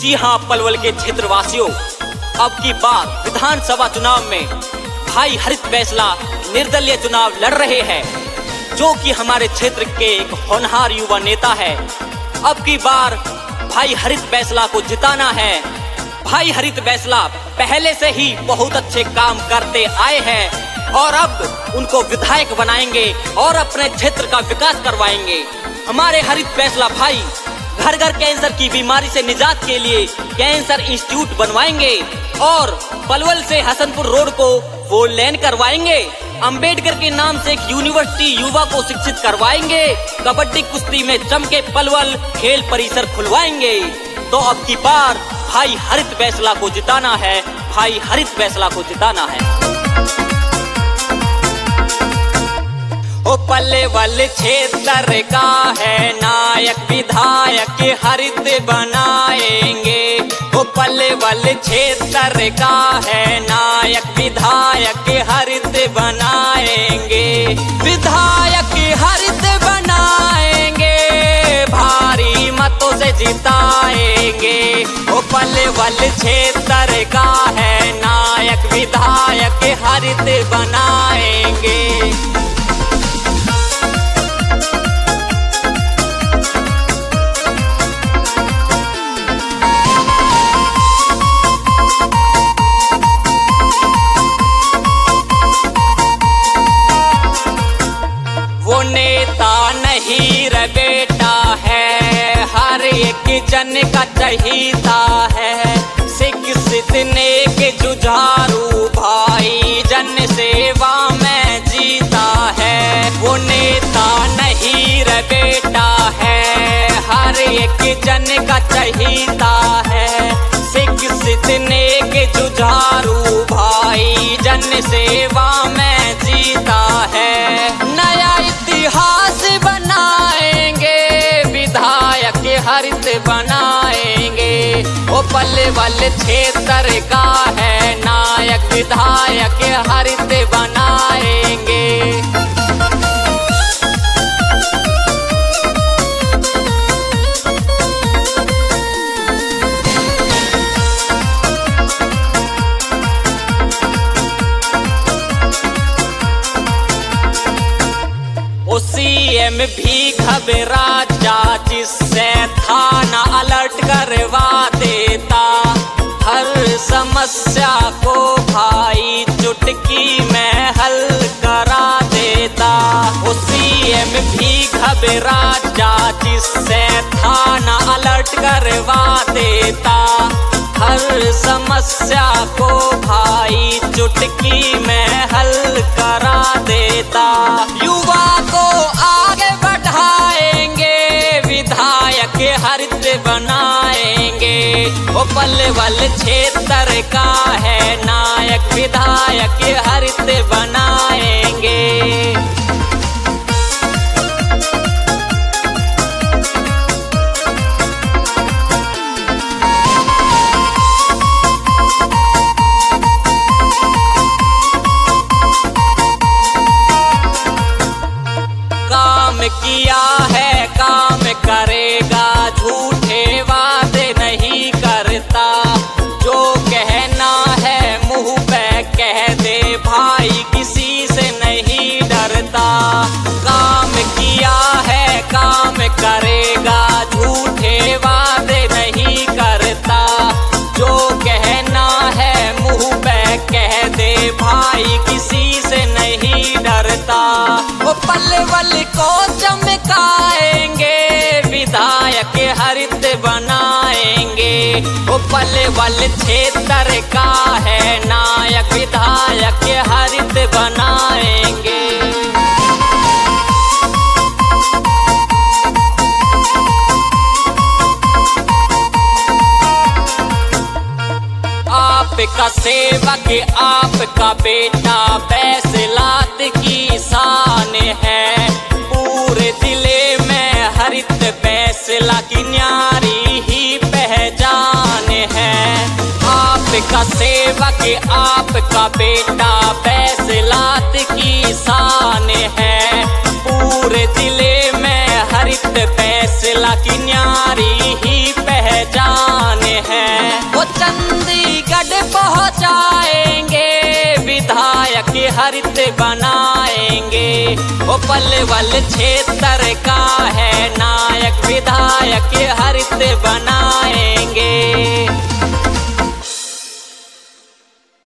जी हाँ पलवल के क्षेत्रवासियों, अब की बार विधानसभा चुनाव में भाई हरित बैसला निर्दलीय चुनाव लड़ रहे हैं, जो कि हमारे क्षेत्र के एक होनहार युवा नेता है। अब की बार भाई हरित बैसला को जिताना है। भाई हरित बैसला पहले से ही बहुत अच्छे काम करते आए हैं और अब उनको विधायक बनाएंगे और अपने क्षेत्र का विकास करवाएंगे। हमारे हरित बैसला भाई घर घर कैंसर की बीमारी से निजात के लिए कैंसर इंस्टीट्यूट बनवाएंगे और पलवल से हसनपुर रोड को 4 लेन करवाएंगे। अंबेडकर के नाम से एक यूनिवर्सिटी युवा को शिक्षित करवाएंगे। कबड्डी कुश्ती में चमके पलवल खेल परिसर खुलवाएंगे। तो अब की बार भाई हरित बैसला को जिताना है, भाई हरित बैसला को जिताना है। ओ पलवल क्षेत्र का है नायक विधायक हरित बनाएंगे। ओ पलवल क्षेत्र का है नायक विधायक हरित बनाएंगे। विधायक हरित बनाएंगे, भारी मतों से जिताएंगे। ओ पलवल क्षेत्र का है नायक विधायक हरित बनाएंगे। नेता नहीं रे बेटा है, हर एक जन का चहीता है। शिक्षित नेक जुझारू भाई जन सेवा में जीता है। वो नेता नहीं रे बेटा है, हर एक जन का चहीता है। शिक्षित नेक जुझारू भाई जन सेवा में जीता है। नया इतिहास बनाएंगे, विधायक हरित बनाएंगे। ओ पलवल क्षेत्र का है नायक विधायक हरित बनाएंगे। CM भी घबरा जा, जिससे थाना अलर्ट करवा देता। हर समस्या को भाई चुटकी में हल करा देता। CM भी घबरा जा, जिससे थाना अलर्ट करवा देता। हर समस्या को भाई चुटकी में हल करा देता। युवा को आगे बढ़ाएंगे, विधायक हरित बनाएंगे। ओ पलवल क्षेत्र का है नायक विधायक हरित बनाएंगे। किया है काम करेगा, झूठे वादे नहीं करता। जो कहना है मुंह पे कह दे भाई, किसी से नहीं डरता। काम किया है काम करेगा, झूठे वादे नहीं करता। जो कहना है मुंह पे कह दे भाई, किसी से नहीं डरता। वो पलवल को चमकाएंगे, विधायक हरित बनाएंगे। वो पलवल क्षेत्र का है नायक विधायक हरित बनाएंगे। आपका सेवक आपका बेटा बैसलात की शान है। पूरे जिले में हरित बैसला की न्यारी ही पहचान है। आपका सेवक आपका बेटा बैसलात की शान है। पूरे जिले में हरित बैसला की न्यारी ही पहचान हैं। वो चंडीगढ़ पहुंचाएंगे, विधायक हरित बनाएंगे। वो पलवल क्षेत्र का है नायक, विधायक हरित बना